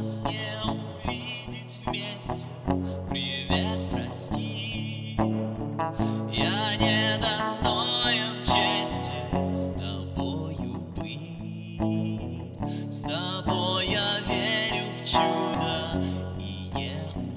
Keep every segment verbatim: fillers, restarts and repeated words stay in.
нас не увидеть вместе. Привет, прости, я недостоин чести с тобою быть. С тобой я верю в чудо и не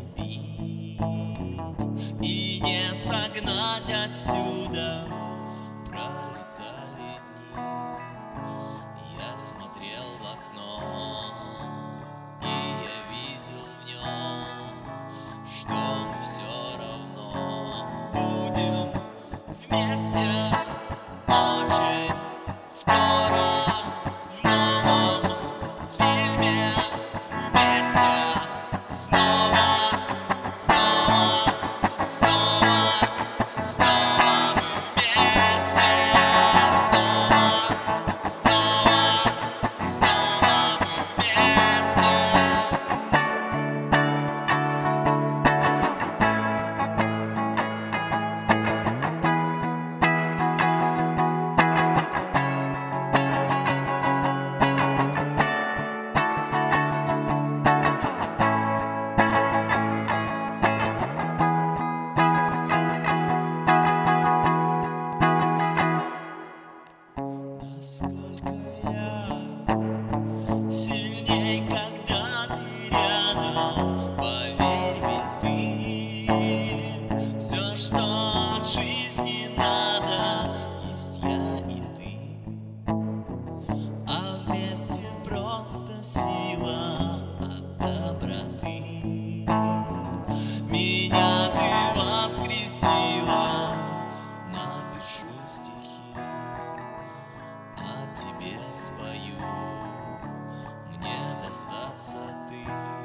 убить, и не согнать отсюда. Пролетали дни, я смотрел в окно, и я видел в нем, что мы все равно будем вместе очень скоро в новом фильме. Вместе снова, снова, снова, снова мы вместе. Снова, снова, снова мы вместе. Насколько я сильней, когда ты рядом, поверь, ведь ты все, что от жизни надо, есть я и ты, а вместе просто сила от доброты. Меня ты воскресила, напишу стихи, о тебе спою, мне достаться ты.